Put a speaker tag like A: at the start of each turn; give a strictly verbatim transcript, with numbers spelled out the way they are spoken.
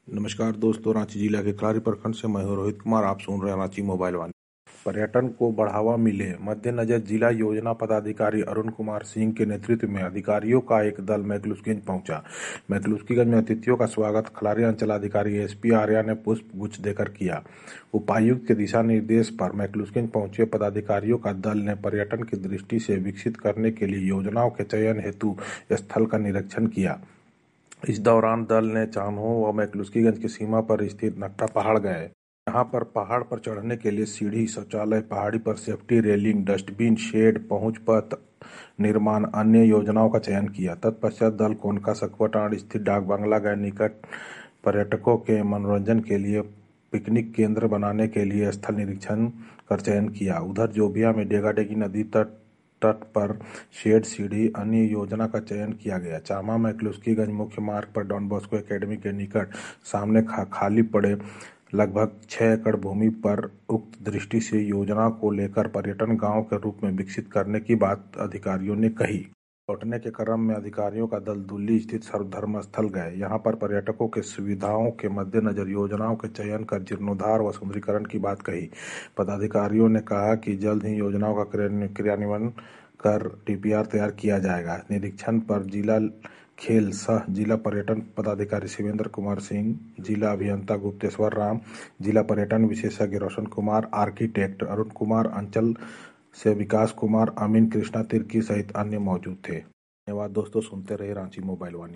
A: नमस्कार दोस्तों, रांची जिला के क्लारी प्रखंड से मैं हूं रोहित कुमार। आप सुन रहे हैं रांची मोबाइल वाणी। पर्यटन को बढ़ावा मिले मद्देनजर जिला योजना पदाधिकारी अरुण कुमार सिंह के नेतृत्व में अधिकारियों का एक दल मैकलुस्कीगंज पहुंचा। मैकलुस्कीगंज में अतिथियों का स्वागत खलारी अंचलाधिकारी एसपी आर्या ने पुष्प गुच्छ देकर किया। उपायुक्त के दिशा निर्देश पर मैकलुस्कीगंज पहुंचे पदाधिकारियों का दल ने पर्यटन की दृष्टि से विकसित करने के लिए योजनाओं के चयन हेतु स्थल का निरीक्षण किया। इस दौरान दल ने चान्हो व मैकलुस्कीगंज की सीमा पर स्थित नक्टा पहाड़ गए। यहाँ पर पहाड़ पर चढ़ने के लिए सीढ़ी, शौचालय, पहाड़ी पर सेफ्टी रेलिंग, डस्टबिन, शेड, पहुंच पथ निर्माण, अन्य योजनाओं का चयन किया। तत्पश्चात दल कोनका सकवटांड स्थित डाक बंगला गए। निकट पर्यटकों के मनोरंजन के लिए पिकनिक केंद्र बनाने के लिए स्थल निरीक्षण कर चयन किया। उधर जोबिया में डेगाडेगी नदी तट तट पर शेड, सीढ़ी, अन्य योजना का चयन किया गया। चामा मैकलुस्कीगंज मुख्य मार्ग पर डॉन बॉस्को एकेडमी के निकट सामने खा, खाली पड़े लगभग छह एकड़ भूमि पर उक्त दृष्टि से योजना को लेकर पर्यटन गांव के रूप में विकसित करने की बात अधिकारियों ने कही। लौटने के क्रम में अधिकारियों का दल दुल्ली स्थित सर्वधर्म स्थल गए। यहाँ पर पर्यटकों के सुविधाओं के मद्देनजर योजनाओं के चयन कर जीर्णोद्धार व सुंदरीकरण की बात कही। पदाधिकारियों ने कहा कि जल्द ही योजनाओं का क्रियान्वयन कर टीपीआर तैयार किया जाएगा। निरीक्षण पर जिला खेल सह जिला पर्यटन पदाधिकारी शिवेंद्र कुमार सिंह, जिला अभियंता गुप्तेश्वर राम, जिला पर्यटन विशेषज्ञ रोशन कुमार, आर्किटेक्ट अरुण कुमार, अंचल से विकास कुमार, अमीन, कृष्णा तिर्की सहित अन्य मौजूद थे। धन्यवाद दोस्तों, सुनते रहे रांची मोबाइल वाणी।